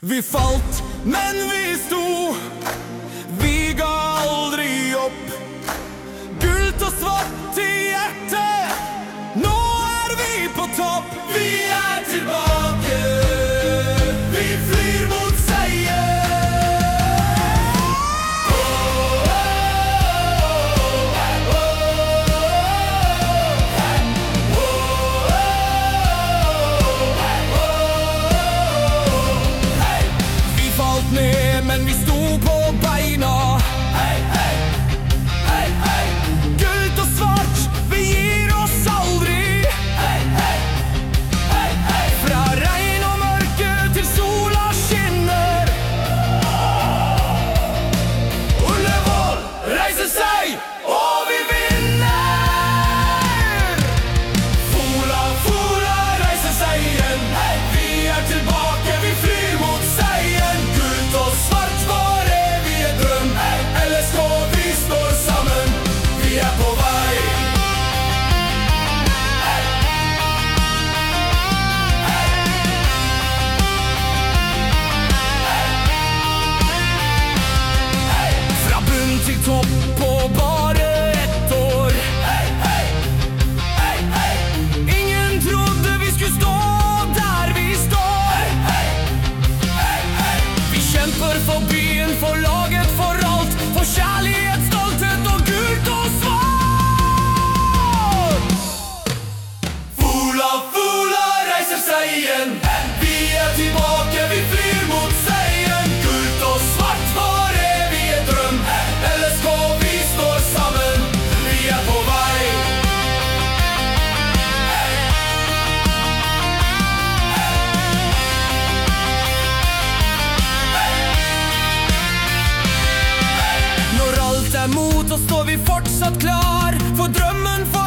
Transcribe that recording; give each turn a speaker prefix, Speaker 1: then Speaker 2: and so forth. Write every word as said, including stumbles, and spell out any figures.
Speaker 1: Vi falt, men vi sto. Vi ga aldri opp. Gult og svart i hjertet. Nå er vi på topp. Vi er tilbake. Vi flyr mot seier. Ned, men vi sto på beina. Hei, hei, hei, hei. Gult og svart, vi gir oss aldri. Hei, hei, hei, hei. Fra regn og mørke til sola skinner. Ullevål reiser seg, og vi vinner. Fola, Fola reiser seg igjen. Hei. Vi er tilbake, vi flyr mot seieren. Og svart var evige drøm. L S K, vi står sammen. Vi er på vei. Fra bunn til topp på bare ett år. Ingen trodde vi skulle stå der vi står. Kjemper for byen, for laget, for alt. For kjærlighet, stolthet og gult og svart. Fola, Fola reiser seg igjen. Vi er tilbake, vi flyr mot seieren. Gult og svart, vår evige drøm. L S K, vi står sammen. Vi er på vei. Mot oss står vi fortsatt klar. For drømmen for